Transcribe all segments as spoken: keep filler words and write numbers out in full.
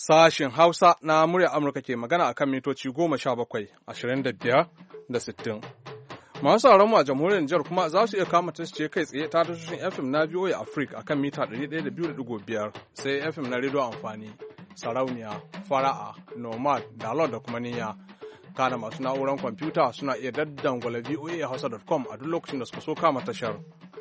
Sashen Hausa na murya Amurka ke magana a kan mitoci goma sha bakwai, ashirin da biyar da sittin. Masu sauran mu a jamhuriyar Nijar kuma za su iya kama tashoci kai tsaye ta tashoshin F M na V O A Africa a kan mita ɗari ɗaya da biyu da ɗigo biyar, sai F M na rediyo amfani, sarauniya, fara'a, nomad, dalot da kuma niyya. Kana masu na'urar kwamfuta suna iya daddangwala V O A hausa dot com a duk lokacin da suka so kama tashar.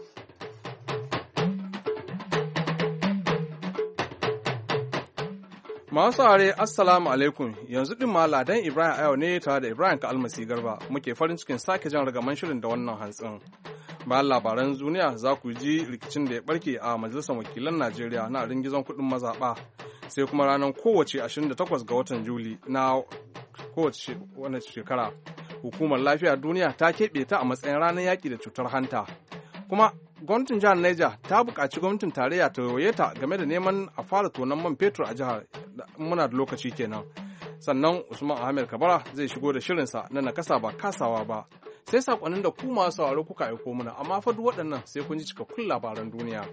Masu saurare Assalamu alaikum, yanzu ɗin ma Ladan Ibrahim Ayo ne tare da Ibrahim ka almasi garba muke farin cikin sake jan ragaman shirin da wannan hantsin. Bayan labaran duniya za ku ji rikicin da ya barke a Majalisar Wakilan Najeriya na ringizon kuɗin mazaɓa, sai kuma ranar kowace ashirin da takwas ga watan Juli na kowace wannan shekara. Hukumar Lafiyar Duniya ta keɓe ta a matsayin ranar yaƙi da cutar hanta. Kuma gwamnatin jihar Niger ta buƙaci gwamnatin tarayya ta waye ta game da neman a fara tonon man fetur a jihar muna da lokaci kenan. Sannan Usman Ahmed Kabara zai shigo da shirinsa na nakasa ba kasawa ba. Sai sakonnin da ku masu sauraro kuka aiko mana, amma fa duk waɗannan sai kun ji cikakkun labaran duniya.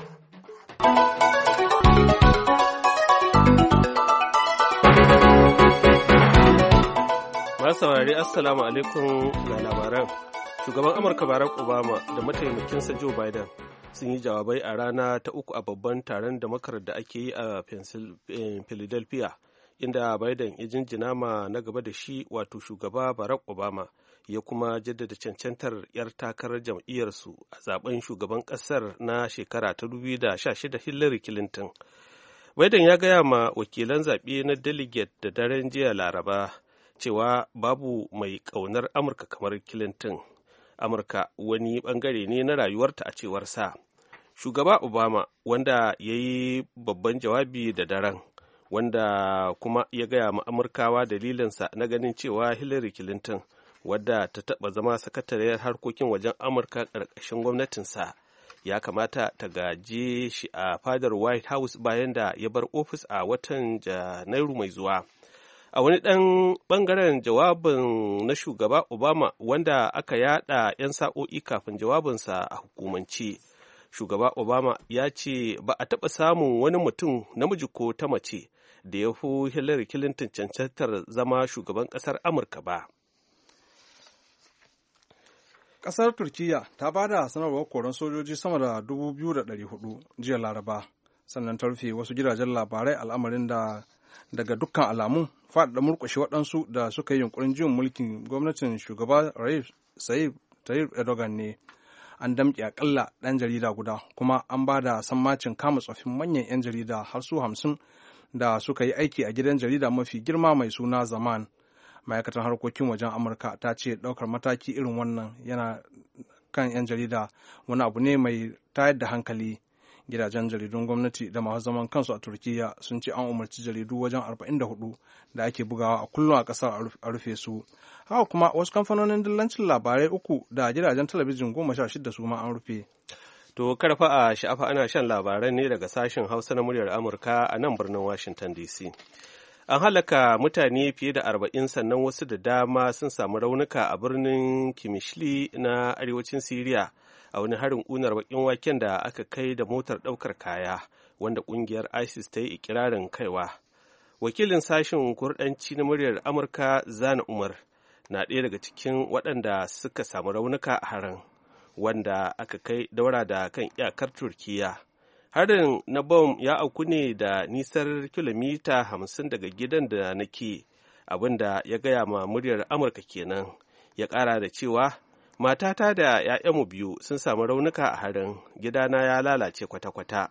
Masu saurari Assalamu alaikum ga labaran. Shugaban Amurka Barack Obama da mataimakinsa Joe Biden sun yi jawabai a rana ta uku a babban taron damakar da ake yi a Philadelphia, inda Biden ya jinjina ma na gaba da shi wato shugaba Barack Obama, ya kuma jaddada cancantar 'yar takarar jam'iyyarsu a zaben shugaban ƙasar na shekara ta dubu biyu da sha shida Hillary Clinton. Biden ya gaya ma wakilan zaɓe na delegate da daren jiya Laraba cewa babu mai ƙaunar Amurka kamar Clinton. Amurka wani bangare ne na rayuwarta a cewar sa. Shugaba Obama, wanda ya yi babban jawabi da daren, wanda kuma ya gaya ma Amurkawa dalilinsa na ganin cewa Hillary Clinton, wadda ta taɓa zama sakatariyar harkokin wajen Amurka ƙarƙashin gwamnatinsa, ya kamata ta gaje shi a fadar White House bayan da ya bar ofis a watan Janairu mai zuwa. A wani ɗan ɓangaren jawabin na shugaba Obama wanda aka yada 'yan sa'o'i kafin jawabinsa a hukumance, shugaba Obama ya ce ba a taɓa samun wani mutum namiji ko ta mace da ya fi Hillary Clinton cancantar zama shugaban ƙasar Amurka ba. Ƙasar Turkiyya ta ba da sanarwar koron sojoji sama da dubu biyu da ɗari hudu jiya Laraba, sannan ta rufe wasu gidajen labarai, al'amarin da daga dukkan alamu faɗaɗa murƙushe waɗansu da suka yi yunkurin jin mulkin gwamnatin shugaba Recep Tayyip Erdogan ne. An damƙe aƙalla ɗan jarida guda, kuma an ba da sammacin kama tsoffin manyan 'yan jarida har su hamsin da suka yi aiki a gidan jarida mafi girma mai suna Zaman. Ma'aikatar harkokin wajen Amurka ta ce ɗaukar mataki irin wannan yana kan 'yan jarida wani abu ne mai tayar da hankali. Gidajen jaridun gwamnati da masu zaman kansu a Turkiyya sun ce an umarci jaridu wajen arba'in da hudu da ake bugawa a kullum a ƙasar a rufe su. Haka kuma wasu kamfanonin dillancin labarai uku da gidajen talabijin goma sha shida su ma an rufe. To karfa a sha'afa ana shan labaran ne daga sashen Hausa na muryar Amurka a nan birnin Washington D C. An halaka mutane fiye da arba'in, sannan wasu da dama sun samu raunuka a birnin Kimishli na arewacin Siriya a wani harin ƙunar bakin waken da aka kai da motar ɗaukar kaya, wanda ƙungiyar ISIS ta yi ikirarin kaiwa. Wakilin sashen kurɗanci na muryar Amurka Zana Umar na ɗaya daga cikin waɗanda suka samu raunuka a harin, wanda aka kai daura da kan iyakar Turkiyya. Harin na bom ya auku ne da nisar kilomita hamsin daga gidan da nake, abinda ya gaya ma muryar Amurka kenan. Ya ƙara da cewa, matata da ‘ya'yanmu biyu sun samu raunuka a harin, gidana ya lalace kwata-kwata.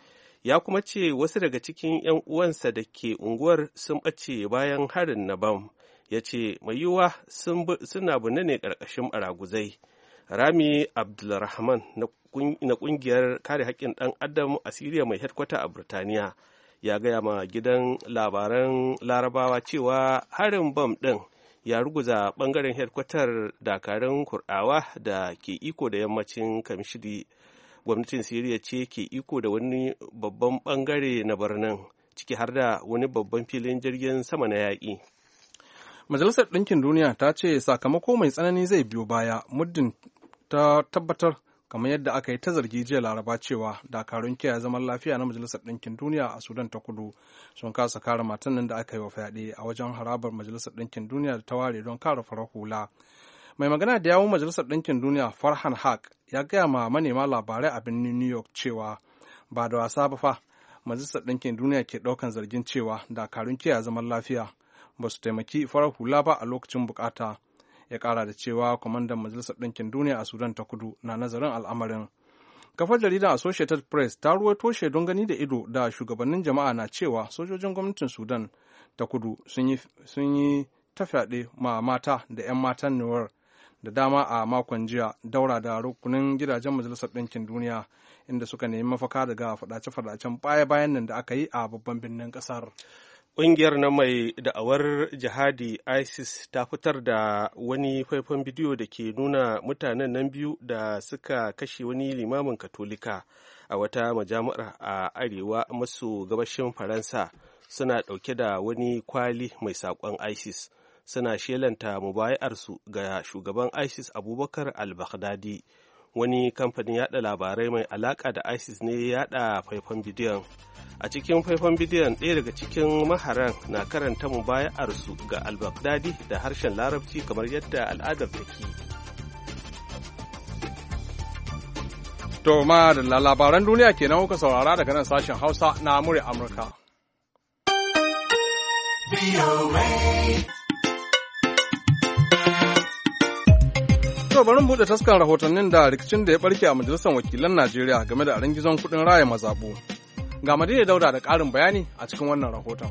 Ya kuma ce wasu daga cikin ‘yan uwansa da ke unguwar sun ɓace bayan harin na bam. Ya ce mai yiwuwa suna binne ne ƙarƙashin ɓaraguzai. Rami Abdulrahman na ƙungiyar kare haƙƙin ɗan adam a Siriya mai hedkwata a Burtaniya ya gaya ma gidan labaran Larabawa cewa harin bam ɗin ya ruguza ɓangaren hedkwatar dakarun kurɗawa da ke iko da yammacin Kamishli. Gwamnatin Siriya ce ke iko da wani babban ɓangare na birnin, ciki har da wani babban filin jirgin sama na yaƙi. Majalisar Ɗinkin Duniya ta ce sakamako mai tsanani zai biyo baya muddin ta tabbatar kamar yadda aka yi ta zargi jiya laraba cewa dakarun kiyaye zaman lafiya na majalisar ɗinkin duniya a sudan ta kudu sun kasa kare matan nan da aka yi wa fyaɗe a wajen harabar majalisar ɗinkin duniya da ta ware don kare farar hula. Mai magana da yawun majalisar ɗinkin duniya Farhan Haq ya gaya ma manema labarai a birnin New York cewa ba da wasa ba fa majalisar ɗinkin duniya ke ɗaukan zargin cewa dakarun kiyaye zaman lafiya ba su taimaki farar hula ba a lokacin bukata. Ya ƙara da cewa kwamandan majalisar ɗinkin duniya a sudan ta kudu na nazarin al'amarin. Kafar jaridar Associated Press ta ruwaito shaidun gani da ido da shugabannin jama'a na cewa sojojin gwamnatin sudan ta kudu sun yi ta fyaɗe ma mata da 'yan matan Nuwar da dama a makon jiya daura da rukunin gidajen majalisar ɗinkin duniya inda suka nemi mafaka daga faɗace-faɗacen baya-bayan nan da aka yi a babban birnin ƙasar. Ƙungiyar na mai da'awar jihadi ISIS ta fitar da wani faifan bidiyo da ke nuna mutanen nan biyu da suka kashe wani limamin katolika a wata majami'ar a arewa maso gabashin Faransa suna ɗauke da wani kwali mai saƙon ISIS. Suna shelanta mubayarsu ga shugaban ISIS Abubakar al-Baghdadi. Wani kamfanin yada labarai mai alaka da ISIS ne ya yada faifan bidiyon. A cikin faifan bidiyon ɗaya daga cikin maharan na karanta mubayarsu ga al-Baghdadi da harshen Larabci kamar yadda al'adar take. To ma da labaran duniya kenan kuka saurara daga nan sashen Hausa na Amurka Amurka. To bari mu buɗe taskar rahotannin da rikicin da ya barke a majalisar wakilan Najeriya game da gizon kuɗin raya mazaɓu. Ga Madina Dauda da ƙarin bayani a cikin wannan rahoton.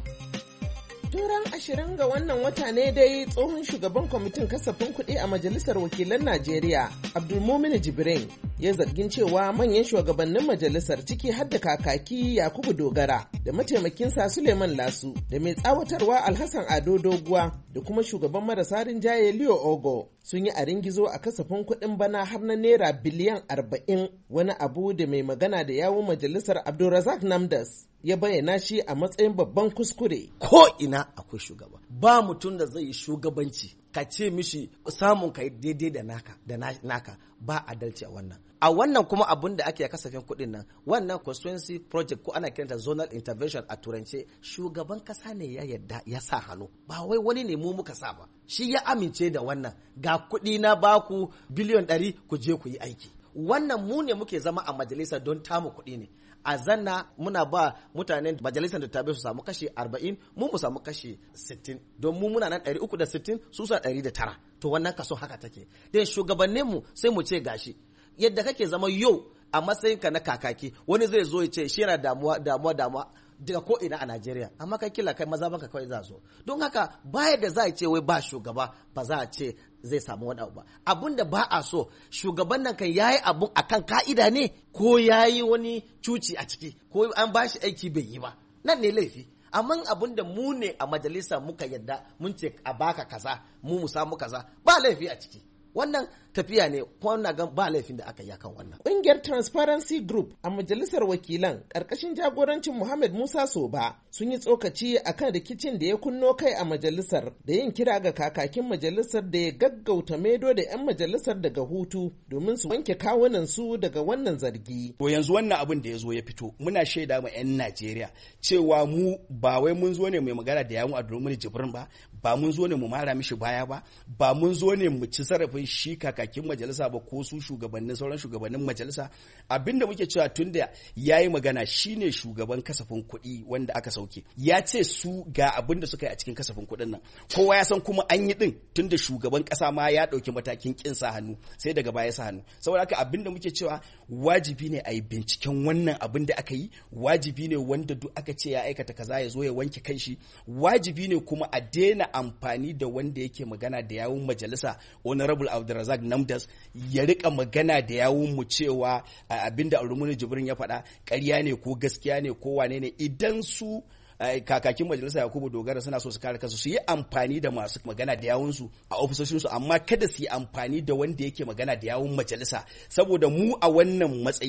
Turan ashirin ga wannan wata ne dai tsohon shugaban kwamitin kasafin kuɗi a Majalisar Wakilan Najeriya, Abdulmumin Jibrin, ya zargin cewa manyan shugabannin majalisar ciki har da kakaki Yakubu Dogara da mataimakinsa Suleiman Lasu da mai tsawatarwa Alhassan Ado Doguwa da kuma shugaban marasa rinjaye Leo Ogo sun yi a ringizo a kasafin kuɗin bana har na naira biliyan arba'in, wani abu da mai magana da yawun majalisar Abdulrazak Namdas ya bayyana shi a matsayin babban kuskure. Ko ina akwai shugaba, ba mutum da zai yi shugabanci ka ce mishi samun ka daidai da naka da naka, ba adalci a wannan. A wannan kuma abin da ake kasafin kuɗin nan, wannan constituency project ko ana kiranta zonal intervention a turance, shugaban kasa ne ya yadda ya sa hannu, ba wai wani ne mu muka sa ba. Shi ya amince da wannan, ga kuɗi na baku biliyon ɗari ku je ku yi aiki. Wannan mu ne muke zama a majalisa don tamu kuɗi ne. A zanna muna ba mutanen majalisar da tabe su samu kashi arba'in, mu mu samu kashi sittin, don mu muna nan ɗari uku da sittin, su sa ɗari da tara. To wannan kaso haka take. Dan shugabannin mu sai mu ce gashi yadda kake zama yau a matsayinka na kakaki, wani zai zo ya ce shi yana damuwa damuwa damuwa daga ko ina a Najeriya, amma kai kila kai maza banka kawai za zo. Don haka baya da za a ce wai ba shugaba ba za a ce zai samu wani abu ba. Abun da ba a so, shugaban nan kan yayi abun akan ka'ida ne ko yayi wani cuci a ciki ko an ba shi aiki bai yi ba, nan ne laifi. Amma abun da mu ne a majalisa muka yadda mun ce a baka kaza, mu mu samu kaza, ba laifi a ciki. Wannan tafiya ne kuma na gan ba laifin da aka yi kan wannan. Ƙungiyar Transparency Group a majalisar wakilan ƙarƙashin jagorancin Muhammad Musa Soba sun yi tsokaci akan rikicin da ya kunno kai a majalisar da yin kira ga kakakin majalisar da ya gaggauta maido da 'yan majalisar daga hutu domin su wanke kawunan su daga wannan zargi. To yanzu wannan abin da ya zo ya fito, muna shaida ma 'yan Najeriya cewa mu ba wai mun zo ne mai magana da yawun Abdulmumin Jibrin ba, ba mun zo ne mu mara mishi baya ba, ba mun zo ne mu ci sarrafin shi kakakin majalisa ba ko su shugabannin sauran shugabannin majalisa. Abinda muke cewa tunda yayi magana shine shugaban kasafin kuɗi wanda aka sauke, ya ce su ga abin da suka yi a cikin kasafin kuɗin nan, kowa ya san kuma an yi din tunda shugaban ƙasa ma ya ɗauki matakin kin sa hannu sai daga baya sa hannu. Saboda haka abinda muke cewa wajibi ne a yi binciken wannan abin da aka yi, wajibi ne wanda duk aka ce ya aikata kaza ya zo ya wanke kanshi, wajibi ne kuma a daina amfani da wanda yake magana da yawun majalisa honorable Abdulrazak Namdas ya rika magana da yawun mu cewa abinda Abdulmumin Jibrin ya faɗa ƙarya ne ko gaskiya ne ko wane ne. Idan su kakakin majalisa Yakubu Dogara suna so su kare kansu, su yi amfani da masu magana da yawunsu a ofisoshinsu, amma kada su yi amfani da wanda yake magana da yawun majalisa, saboda mu a wannan matsayi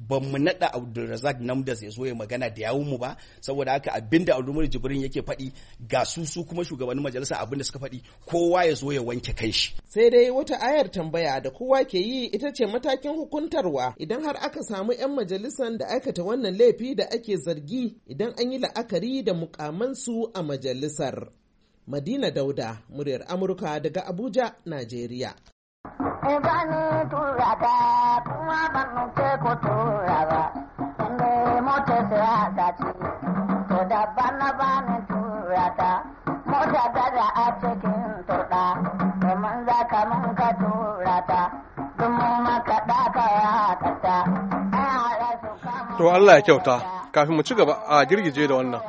ba mu naɗa Abdulrazak Namdas ya zo ya magana da yawun mu ba, saboda haka abinda Abdulmuni Jibrin yake faɗi ga su su kuma shugabannin majalisa abinda suka faɗi kowa ya zo ya wanke kanshi. Sai dai wata ayar tambaya da kowa ke yi ita ce matakin hukuntarwa idan har aka samu 'yan majalisan da aikata wannan laifi da ake zargi idan an yi la'akari da mukamansu a majalisar. Madina Dauda, muryar Amurka daga Abuja, Najeriya. Ebani turata kuma ban ce ko turaba inda mota sai gaci to da bana bani turata mota da a cikin turda mun za ka mun ka turata dun maka da ka ya kata. To Allah ya kyauta, kafin mu ci gaba a girgije da wannan.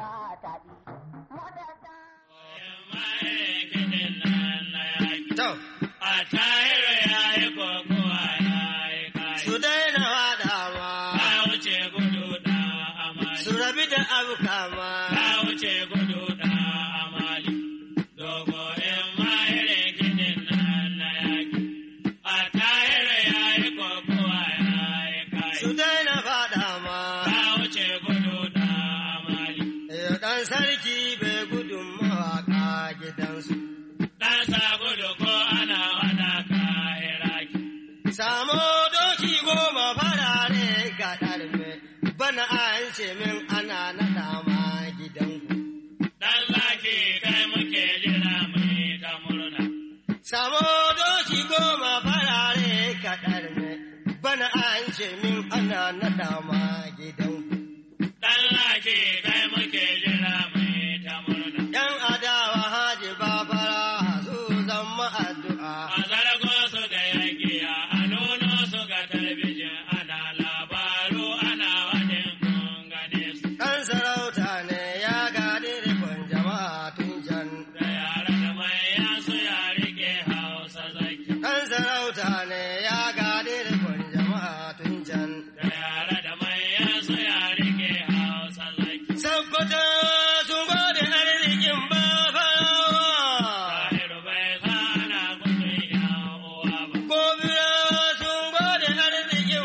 Abu kama ka wuce gudu da amali dogo in mahire gidin nan na yaki a tayar yayi kokowa yayi kai su daina fada ma ka wuce gudu da amali dan sarki bai gudun mawaka gidansu dan sa gudu ko ana wada ka iraki samo doki goma farare ga darme bana an ce min ana naɗa ma gidanku. Dan zaki kai muke jira mai ta murna. Samo doki goma farare kaɗar ne, bana an ce min ana naɗa ma gidanku. Dan zaki kai muke jira mai ta murna. Yan adawa haji ba fara su zama addu'a. A zargo su ga yakiya, a nuno su ga talabijin ana labaru ana wajen gungane su. Kan sarauta ne ya gadi rikon jama'a tun can. Da yara da maya su ya rike Hausa zaki. Kan sarauta ne ya gadi rikon jama'a tun can. Da yara da maya su ya rike Hausa zaki. Sabbata sun gode arzikin babarawa. Tahiru bai sa ana gudun yan uwa ba. Gobira sun gode arzikin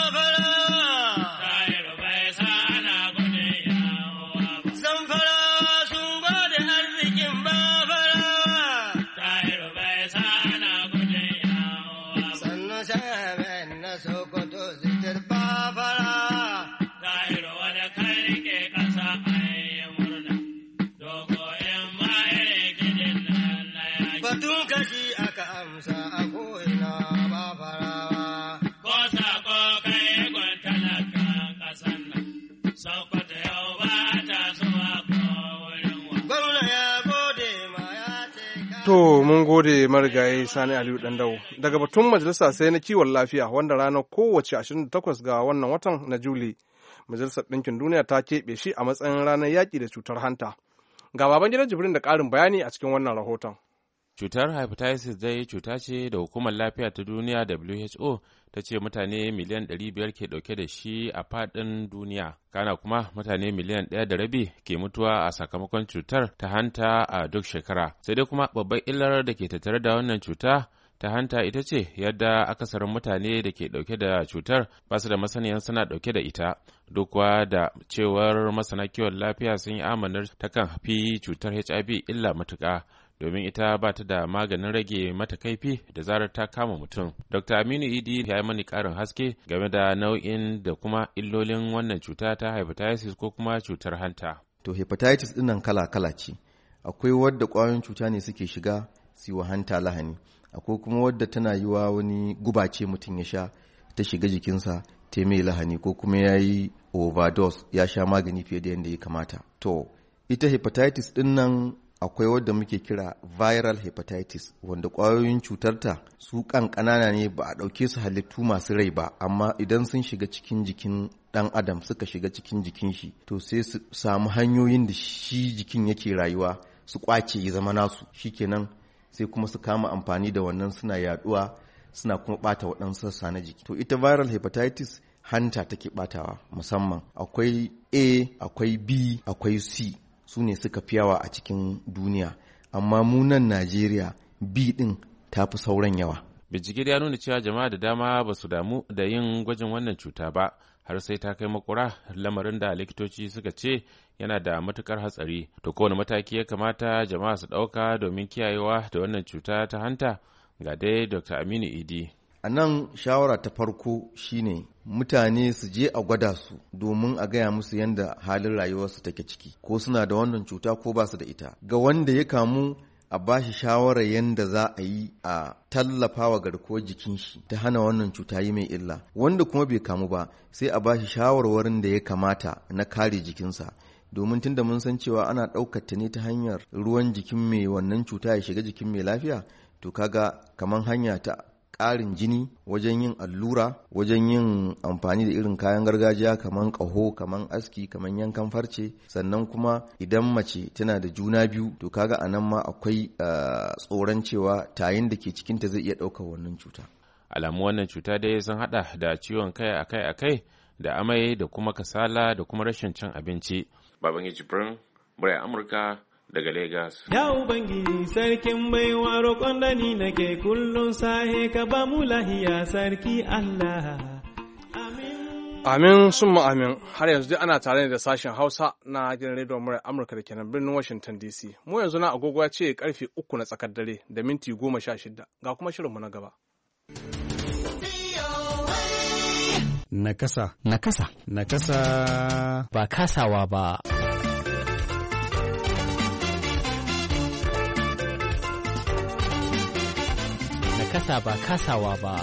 babarawa. Tahiru bai sa ana gudun yan uwa ba. Zamfara sun gode arzikin babarawa. Tahiru bai sa ana gudun yan uwa ba. Sannu shamen na Sokoto zitar babarawa. Tahiru wada kai rike kasa ayi murna. Dogo in ma ire gidin nan na yaki. Batun kashi aka amsa a ko'ina babarawa. Ko sako kai gwan talakan kasan nan. Sokoto yau ba ta zuwa ko wurin wa. Gwamna ya gode ma ya ce ka. To mun gode marigayi Sani Aliyu Dandau. Daga batun majalisa sai na kiwon lafiya wanda ranar kowace ashirin da takwas ga wannan watan na Juli. Majalisar Ɗinkin Duniya ta keɓe shi a matsayin ranar yaƙi da cutar hanta. Ga baban gidan Jibrin da ƙarin bayani a cikin wannan rahoton. Cutar hepatitis dai cuta ce da Hukumar Lafiya ta Duniya W H O ta ce mutane miliyan ɗari biyar ke ɗauke da shi a faɗin duniya. Kana kuma mutane miliyan ɗaya da rabi ke mutuwa a sakamakon cutar ta hanta a duk shekara. Sai dai kuma babbar illar da ke tattare da wannan cuta ta hanta ita ce yadda akasarin mutane da ke ɗauke da cutar ba su da masaniyan suna ɗauke da ita. Duk kuwa da cewar masana kiwon lafiya sun yi amanar ta kan fi cutar H I V illa matuƙa. Domin ita ba ta da maganin rage mata kaifi da zarar ta kama mutum. Dokta Aminu Idi ya yi mani ƙarin haske game da nau'in da kuma illolin wannan cuta ta hepatitis ko kuma cutar hanta. To hepatitis ɗinnan kala-kala ce. Akwai wadda ƙwayoyin cuta ne suke shiga su yi wa hanta lahani. Akwai kuma wadda tana yi wa wani guba ce mutum ya sha ta shiga jikinsa ta mai lahani ko kuma ya yi overdose ya sha magani fiye da yadda ya kamata. To ita hepatitis ɗinnan akwai wadda muke kira viral hepatitis wanda ƙwayoyin cutarta su kan ƙanana ne ba a ɗauke su halittu masu rai ba amma idan sun shiga cikin jikin ɗan adam suka shiga cikin jikin shi to sai su samu hanyoyin da shi jikin yake rayuwa su ƙwace ya zama nasu shikenan sai kuma su kama amfani da wannan suna yaduwa suna kuma ɓata waɗansu sassa na jiki. To ita viral hepatitis hanta take ɓatawa musamman akwai A akwai B akwai C su ne suka fi yawa a cikin duniya amma mu nan Najeriya B din ta fi sauran yawa. Bincike ya nuna cewa jama'a da dama ba su damu da yin gwajin wannan cuta ba har sai ta kai makura, lamarin da likitoci suka ce yana da matukar hatsari. To kowane mataki ya kamata jama'a su ɗauka domin kiyayewa da wannan cuta ta hanta? Ga dai Doctor Aminu Idi. A nan shawara ta farko shine mutane su je a gwada su domin a gaya musu yadda halin rayuwarsu take ciki, ko suna da wannan cuta ko ba su da ita. Ga wanda ya kamu a ba shi shawarar yadda za a yi a tallafa wa garkuwar jikin shi ta hana wannan cuta yi mai illa. Wanda kuma bai kamu ba sai a ba shi shawarwarin da ya kamata na kare jikinsa. Domin tun da mun san cewa ana ɗaukar ta ne ta hanyar ruwan jikin mai wannan cuta ya shiga jikin mai lafiya, to kaga kamar hanya ta ƙarin jini wajen yin allura, wajen yin amfani da irin kayan gargajiya kamar ƙaho, kamar aski, kamar yankan farce. Sannan kuma idan mace tana da juna biyu, to kaga a nan ma akwai tsoron cewa tayin da ke cikinta zai iya ɗaukar wannan cuta. Alamu wannan cuta dai sun haɗa da ciwon kai akai-akai, da amai, da kuma kasala, da kuma rashin cin abinci. Babangiji Jibrin, muryar Amurka daga Lagos. Ya Ubangiji sarkin baiwa roƙon da ni nake kullum sahe ka ba mu lahiya sarki Allah. Amin. Amin summa amin. Har yanzu dai ana tare da sashen Hausa na gidan rediyon murar Amurka da kenan birnin Washington D C. Mu yanzu na agogo ce karfe uku na tsakar dare da minti goma sha shida. Ga kuma shirinmu na gaba. Nakasa. Nakasa. Nakasa. Ba kasawa ba. Nakasa ba kasawa ba.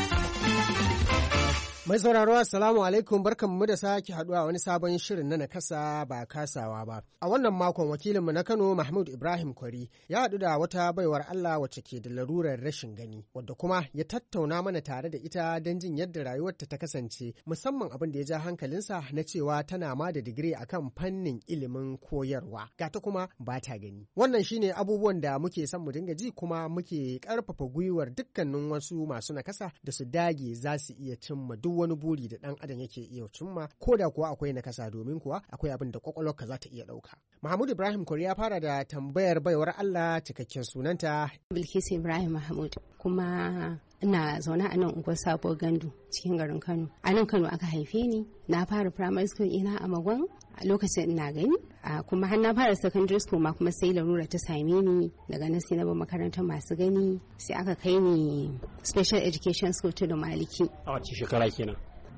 Mai sauraro assalamu alaikum, barkanmu da sake haduwa wani sabon shirin na nakasa ba kasawa ba. A wannan makon wakilinmu na Kano Mahmud Ibrahim Kwari ya haɗu da wata baiwar Allah wacce ke da larurar rashin gani, wadda kuma ya tattauna mana tare da ita don jin yadda rayuwarta ta kasance, musamman abin da ya ja hankalinsa na cewa tana ma da digiri akan fannin ilimin koyarwa, ga ta kuma ba ta gani. Wannan shine abubuwan da muke son mu dinga ji, kuma muke karfafa gwiwar dukkanin wasu masu nakasa da su dage za su iya cimma duk wani buri da dan adam yake iya cimma, ko da kuwa akwai nakasa, domin kuwa akwai abin da kwakwalwarka za ta iya dauka. Mahmud Ibrahim Kori ya fara da tambayar baiwar Allah cikakken sunanta. Bilkisu Ibrahim Mahmud, kuma ina zaune a nan unguwar Sabo Gandu cikin garin Kano. A nan Kano aka haife ni. Na fara primary school ina a Magwan a lokacin ina gani, kuma har na fara secondary school ma kuma sai larura ta same ni. Daga nan sai na bar makarantar masu gani, sai aka kai ni special education school to da Maliki. A wace shekara kenan?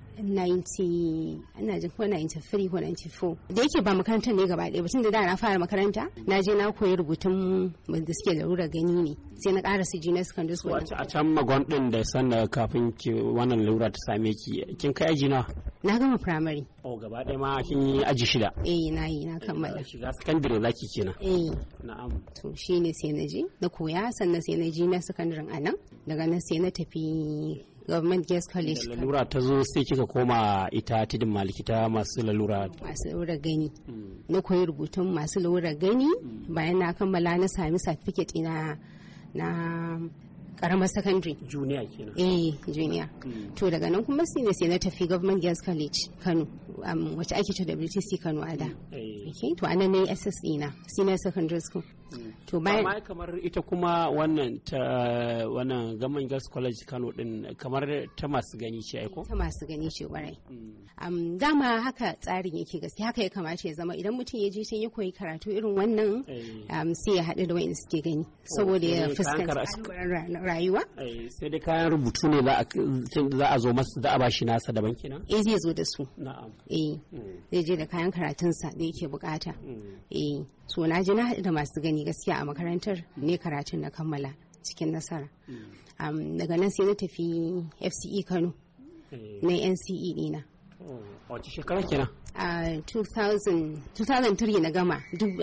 ninety ina jin ko ninety-three ko ninety-four, da yake ba makarantar ne gaba ɗaya ba, tun da da na fara makaranta na je na koyi rubutun da suke larura gani ne, sai na ƙara su junior secondary school. A can Magon din da sanda kafin ki wannan larura ta same ki, kin kai aji na? Na gama primary. Oh, gaba ɗaya ma kin yi aji shida? Eh, na yi, na kammala. Shiga secondary zaki kenan? Eh. Na'am. To shine sai na je na koya, sannan sai na je na secondary a nan, daga nan sai na tafi Government Girls College. Da lalura ta zo sai kika koma ita Tidin Maliki ta masu lalura. Masu lalura gani. Mm. Na koyi rubutun masu lalura gani, mm. Bayan na kammala na sami certificate ina na karamar secondary. Junior kenan. Eh, junior. Mm. To daga nan kuma sai ne sai na tafi Government Girls College Kano, um, wacce ake ta W T C Kano a da. Eh. Okay, to anan ne S S ina, Senior Secondary School. Mm. To bayan amma kamar ita kuma wannan ta wannan Government Girls College Kano din kamar ta masu gani ce ai ko? Ta masu gani ce kwarai. Um, dama haka tsarin yake gaskiya, haka ya kamata ya zama idan mutum ya je can ya koyi karatu irin wannan, um, sai ya haɗu da wa'in suke gani saboda ya fuskanci rayuwa. Sai dai kayan rubutu ne za a zo masa, za a bashi nasa daban kenan? Eh, zai zo da su. Na'am. Eh, zai je da kayan karatunsa da yake bukata. Eh, so na je na haɗu da masu gani gaskiya a makarantar ne karatun na kammala cikin nasara. Um, daga nan sai na tafi F C E Kano na N C E ɗina. Wace shekara kenan? A two thousand three na gama,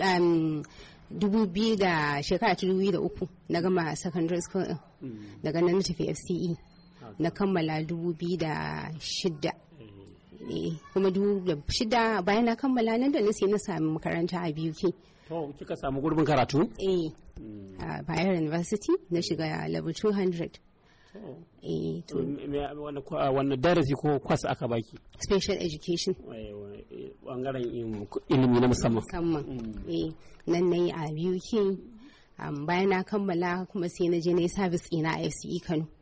dubu biyu da shekara ta dubu biyu da uku na gama secondary school ɗin. Daga nan na tafi F C E na kammala dubu biyu da shida. Kuma dubu da shida bayan na kammala nan da na sai na sami makaranta a B U K. To kika samu gurbin karatu? Eh. A Bayero University na shiga level two hundred. Eh, to wannan darasi ko kwas aka baki? Special education. Bangaren ilimi na musamman. Musamman. Eh, nan nayi a B U K. Bayan na kammala kuma sai na je na yi service ina a F C E Kano.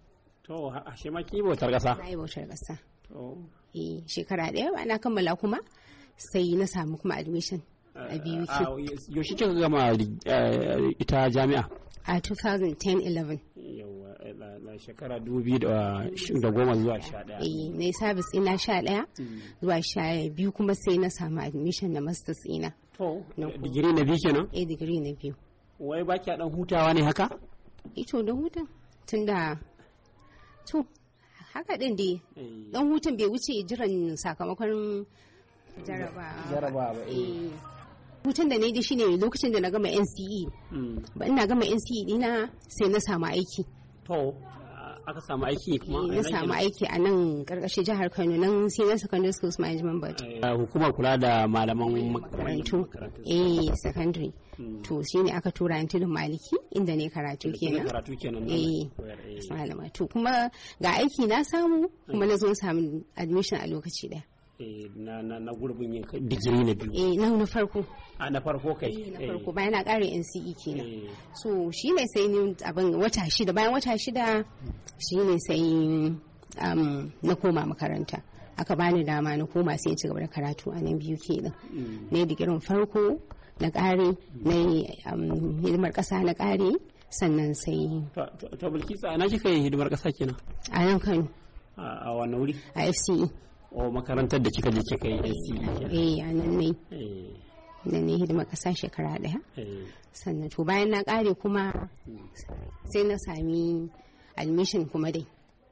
To a shi ma ki bautar kasa. Na yi bautar kasa. To eh shekara ɗaya ba na kammala kuma sai na samu kuma admission a biyu ke. Yaushe kika gama ita jami'a? A twenty ten eleven. Yawa na shekara dubu da goma zuwa sha ɗaya. Eh na yi sabis ina sha ɗaya zuwa sha biyu kuma sai na samu admission na masters ina. To digiri na biyu kenan? Eh digiri na biyu. Wai ba ki dan hutawa ne haka? Ito da hutun tunda to haka din dai dan hutun bai wuce jiran sakamakon jarabawa. Jarabawa ba. Eh hutun da na yi shine lokacin da na gama N C E. Ba ina gama N C E dina sai na samu aiki. To aka samu aiki kuma na samu aiki a nan karkashin jihar Kano nan Senior Secondary Schools Management Board. Hukumar kula da malaman makarantu. Eh secondary. To shine aka tura ni tudun maliki inda ne karatu kenan. Karatu kenan. Eh malama to kuma ga aiki na samu kuma na zo samu admission a lokaci daya. Na, na, na gurbin yin digiri na biyu. Eh na na farko. A na farko kai. Na farko bayan na kare N C E kenan. So shi ne sai ni abin wata shida bayan wata shida shi ne sai um, na koma makaranta. Aka bani dama na koma sai ci gaba da karatu a nan biyu kenan. Na digirin farko na kare na hidimar kasa na kare sannan sai. To Bilkisu ana kika yi hidimar kasa kenan? A nan Kano. A wannan wuri? A F C E. O makarantar da kika je kika yi N C E. Eh a nan ne. Da ne hidima kasa shekara daya. Sannan to bayan na kare kuma sai na sami admission kuma dai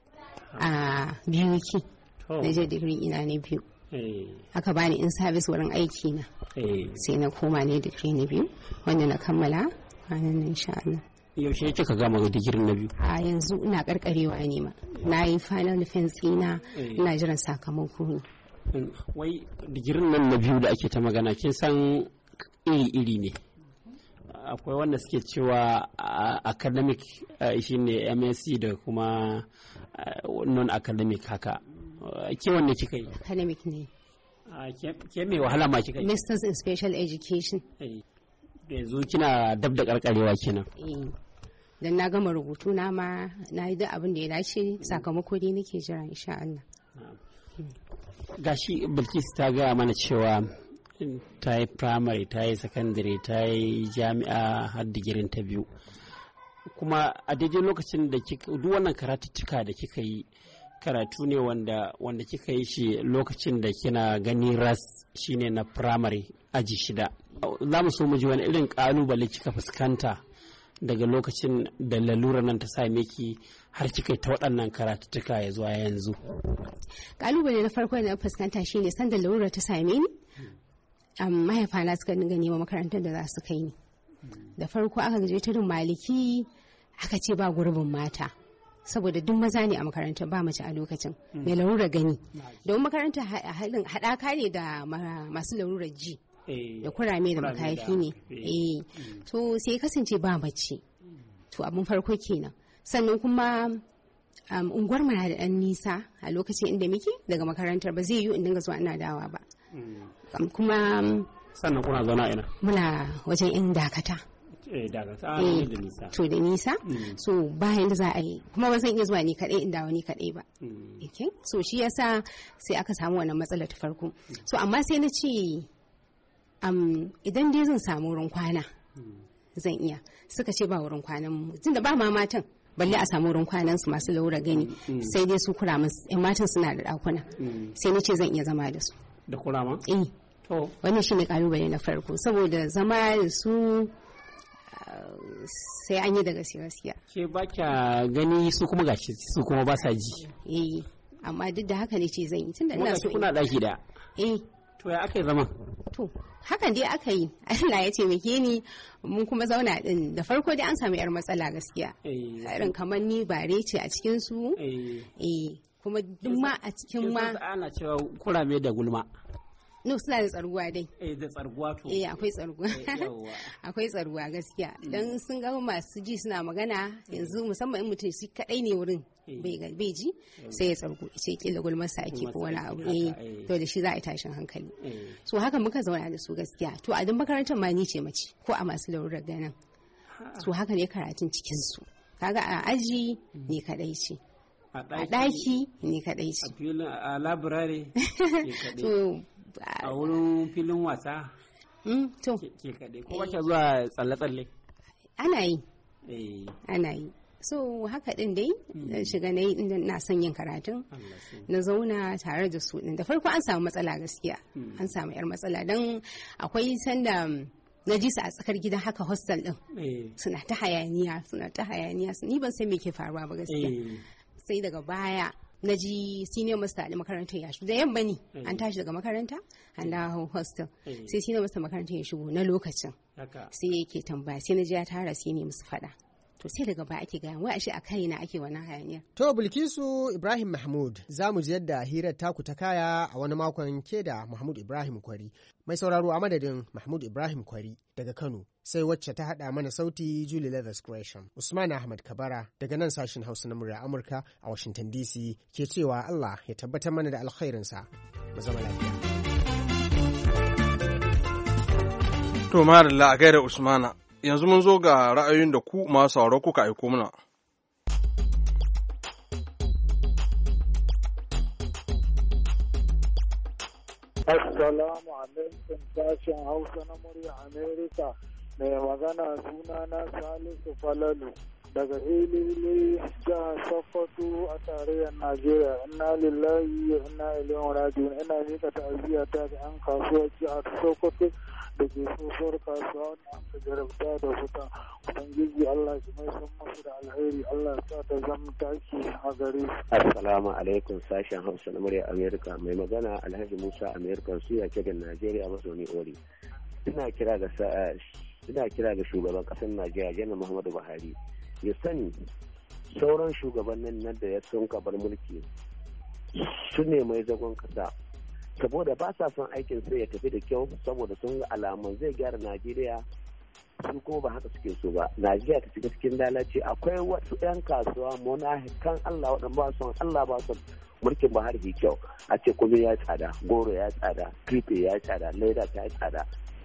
a biyu ki. Na je digiri ina ne biyu. Aka bani in service wurin aiki na. Sai na koma ne digiri na biyu wanda na kammala a nan insha Allah. Yaushe kika gama digirin na biyu? A yanzu ina karkarewa ne ma. Na yi final defense ina ina jiran sakamako ne. Wai digirin nan na biyu da ake ta magana kin san iri-iri ne. Akwai wanda suke cewa academic shine M S C da kuma non-academic haka. Ke wanne kika yi? Academic ne. Ke mai wahala ma kika yi? Masters in Special Education. Yanzu kina dab da karkarewa kenan. Dan na gama rubutu na ma na yi duk abin da ya dace sakamako dai nake jira insha Allah. Gashi Bilkisu ta gaya mana cewa ta yi primary ta yi secondary ta yi jami'a har digirin ta biyu kuma a daidai lokacin da duk wannan karatuttuka da kika yi karatu ne wanda wanda kika yi shi lokacin da kina gani ras shine na primary aji shida. Za mu so mu ji wani irin kalubale kika fuskanta daga lokacin da lalura nan ta same ki har kika ta waɗannan karatuttuka ya zuwa yanzu. Kalubale na farko da na fuskanta shine sanda lalura ta same ni mahaifana suka dinga nema makarantar da za su kai ni. Da farko aka gaje tudun maliki aka ce ba gurbin mata saboda duk maza ne a makarantar ba mace a lokacin mai larura gani domin makarantar haɗaka ne da masu larurar ji da kurame da makafi ne eh to sai kasance ba mace to abun farko kenan sannan kuma unguwar mu na da ɗan nisa a lokacin inda muke daga makarantar ba zai yi in dinga zuwa ina dawa ba kuma sannan kuna zauna ina muna wajen yan dakata eh dakata ne da nisa to da nisa so bayan da za a yi kuma ba zan iya zuwa ni kadai in dawo ni kadai ba okay so shi yasa sai aka samu wannan matsala ta farko so amma sai na ce um, idan dai zan samu wurin kwana zan iya suka ce ba wurin kwanan mu tunda ba ma matan balle a samu wurin kwanan su masu laura gani sai dai su kura musu yan matan suna da dakuna sai na ce zan iya zama da su da kurama eh to wannan shine kalubale na farko saboda zama da su sai an yi da gaske gaskiya ke ba kya gani su kuma gashi su kuma ba sa ji eh amma duk da haka ne ce zan yi tunda ina so kuna daki da eh to ya aka yi zaman to hakan dai aka yi Allah ya taimake ni mun kuma zauna din da farko dai an samu yar matsala gaskiya irin kamar ni bare ce a cikin su eh kuma duk ma a cikin ma ana cewa kurame da gulma no suna da tsarguwa dai eh da tsarguwa to eh akwai tsarguwa akwai tsarguwa gaskiya dan sun ga masu ji suna magana yanzu musamman in mutum shi kadai ne wurin bai ga bai ji sai ya tsargu sai kila gulmar sa ake ko wani abu eh to da shi za a yi tashin hankali so haka muka zauna da su gaskiya to a duk makarantar ma ni ce mace ko a masu larurar ganin so haka ne karatun cikin su kaga a aji ne kadai ce a ɗaki ni kaɗai ce. A filin a labirare ke kaɗai. A wurin filin wasa to ke kaɗai. Ko wace zuwa tsalle-tsalle? Ana yi. Ana yi. So haka din dai shiga na yi inda na son yin karatun na zauna tare da su din da farko an samu matsala gaskiya an samu yar matsala don akwai sanda na ji su a tsakar gidan haka hostel din suna ta hayaniya suna ta hayaniya ni ban san me ke faruwa ba gaskiya sai daga baya na ji senior master da makarantar ya shigo da yamma ne an tashi daga makaranta an dawo hostel sai senior master makarantar ya shigo na lokacin sai yake tambaya sai na ji ya tara sai ne musu fada to sai daga ba ake gaya wai ashe a kaina ake wannan hayaniya. To Bilkisu Ibrahim Mahmud za mu ji yadda hirar taku ta kaya a wani makon ke da Mahmud Ibrahim Kwari. Mai sauraro a madadin Mahmud Ibrahim Kwari daga Kano sai wacce ta haɗa mana sauti Julie Leathers Gresham. Usman Ahmad Kabara daga nan sashin Hausa na murya Amurka a Washington D C ke cewa Allah ya tabbatar mana da alkhairinsa. Mu zama lafiya. To madalla a gaida Usmana. Yanzu mun zo ga ra'ayoyin da ku masu sauraro kuka aiko mana. Assalamu alaikum sashen Hausa na murya Amerika mai magana suna na Salisu Falalu daga Hilili jihar Sokoto a tarayyar Najeriya. Inna lillahi wa inna ilaihi raji'un. Ina mika ta'aziyya ta ga 'yan kasuwar jihar Sokoto da ke tsohuwar kasuwa wanda an ka jarabta da wuta. Ubangiji Allah shi mai san masu da alheri, Allah sa ta zama taki a gare su. Assalamu alaikum sashen Hausa na murya Amerika mai magana Alhaji Musa Amerika suya cikin Najeriya mazauni Ori. Ina kira ga ina kira ga shugaban kasar Najeriya Janar Muhammadu Buhari ya sani sauran shugabannin nan da ya sun kabar mulki su ne mai zagon kasa saboda ba sa son aikin sai ya tafi da kyau saboda sun ga alamun zai gyara Najeriya su kuma ba haka suke so ba. Najeriya ta shiga cikin lalace. Akwai wasu 'yan kasuwa munafikan Allah waɗanda ba son Allah ba son mulkin Buhari ke kyau a ce kuma ya tsada, goro ya tsada, kripe ya tsada, leda ta tsada.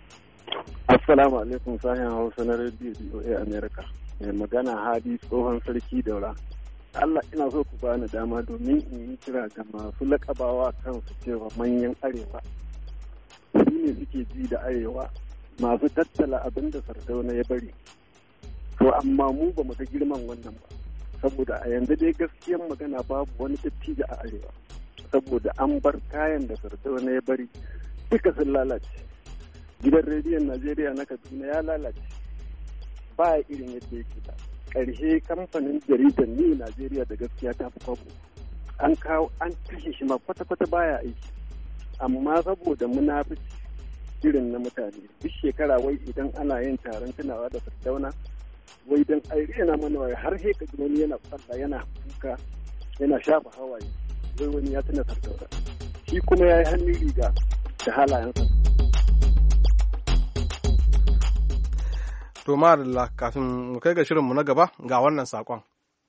Assalamu alaikum sahin Hausa na Radio B O A America. Mai magana Hadi tsohon sarki daura. Allah ina so ku bani dama domin in yi kira ga masu lakabawa kansu cewa manyan arewa su ne suke ji da arewa masu tattala abin da Sardauna ya bari. To amma mu ba mu ga girman wannan ba saboda a yanzu dai gaskiyan magana babu wani dattijo a arewa saboda an bar kayan da Sardauna ya bari duka sun lalace. Gidan rediyon Najeriya na Kaduna ya lalace ba irin yadda yake da ƙarshe kamfanin jaridar ni Najeriya da gaskiya ta fi kwabo an kawo an kashe shi ma kwata-kwata baya aiki amma saboda munafici irin na mutane duk shekara wai idan ana yin taron tunawa da Sardauna wai dan ai yana mana wai har sai ka wani yana falla yana kuka yana shafa hawaye wai wani ya tuna Sardauna shi kuma yayi hannun riga da halayensa. To ma'adalla kafin mu kai ga shirinmu na gaba ga wannan saƙon.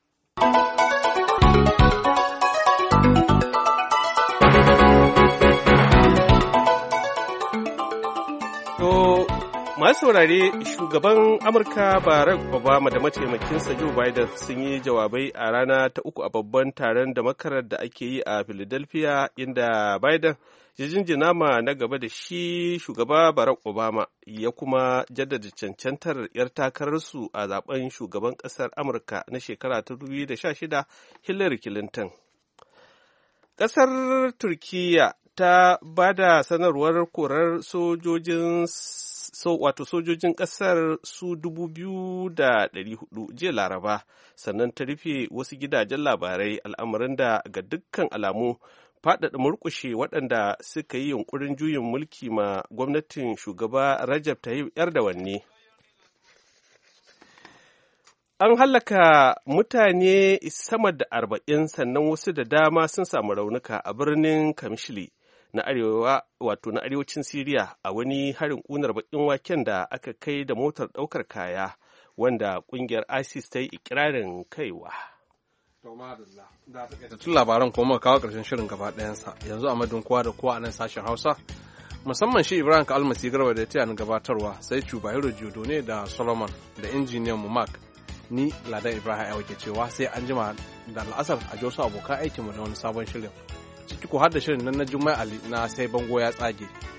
To masu saurare shugaban Amurka Barack Obama da mataimakinsa Joe Biden sun yi jawabai a rana ta uku a babban taron da makarar da ake yi a Philadelphia inda Biden ya jinjina ma na gaba da shi shugaba Barack Obama ya kuma jaddada cancantar 'yar takararsu a zaben shugaban ƙasar Amurka na shekara ta dubu biyu da sha shida Hillary Clinton. Ƙasar Turkiyya ta ba da sanarwar korar sojojin so, wato sojojin ƙasar su dubu biyu da ɗari hudu jiya Laraba sannan ta rufe wasu gidajen labarai al'amarin da ga dukkan alamu faɗaɗa murƙushe waɗanda suka yi yunƙurin juyin mulki ma gwamnatin shugaba Rajab Tayyip Erdogan ne. An hallaka mutane sama da arba'in sannan wasu da dama sun samu raunuka a birnin Kamishli na arewa wato na arewacin Siriya a wani harin ƙunar baƙin waken da aka kai da motar ɗaukar kaya wanda ƙungiyar ISIS ta yi ikirarin kaiwa. Tun labaran kuma muka kawo ƙarshen shirin gaba ɗayansa yanzu a madun kowa da kowa a nan sashen Hausa musamman shi Ibrahim Kalmasi Garba da ta yana gabatarwa sai Cuba Hiro Jodo ne da Solomon da injiniyan mu Mark ni Ladan Ibrahim Ayo ke cewa sai an jima da al'asar a ji wasu abokan aikinmu da wani sabon shirin. Ciki ko har da shirin nan na Jummai Ali na sai bango ya tsage.